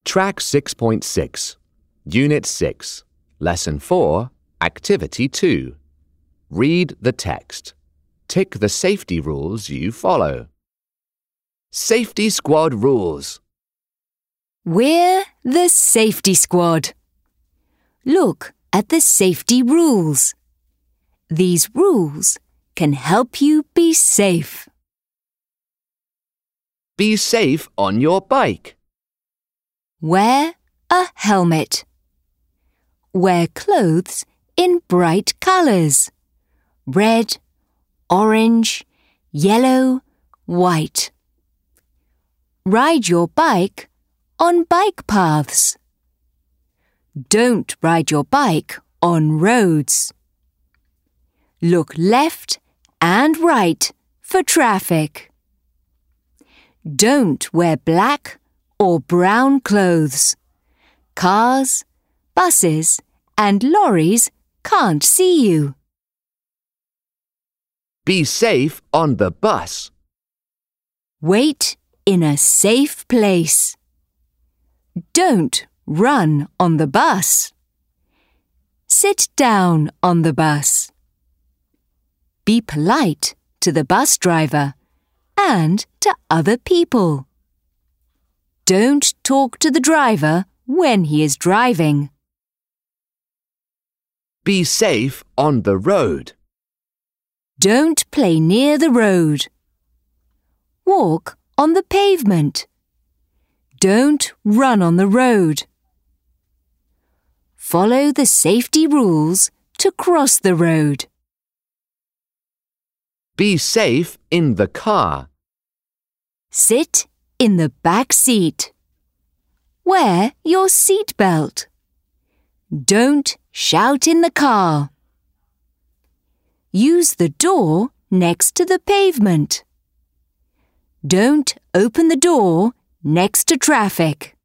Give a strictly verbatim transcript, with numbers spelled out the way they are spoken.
Track six point six, Unit six, Lesson four, Activity two. Read the text. Tick the safety rules you follow. Safety Squad rules. We're the safety squad. Look at the safety rules. These rules can help you be safe. Be safe on your bike. Wear a helmet. Wear clothes in bright colors: red, orange, yellow, white. Ride your bike on bike paths. Don't ride your bike on roads. Look left and right for traffic. Don't wear black or brown clothes. Cars, buses, and lorries can't see you. Be safe on the bus. Wait in a safe place. Don't run on the bus. Sit down on the bus. Be polite to the bus driver and to other people. Don't talk to the driver when he is driving. Be safe on the road. Don't play near the road. Walk on the pavement. Don't run on the road. Follow the safety rules to cross the road. Be safe in the car. Sit in the back seat. Wear your seat belt. Don't shout in the car. Use the door next to the pavement. Don't open the door next to traffic.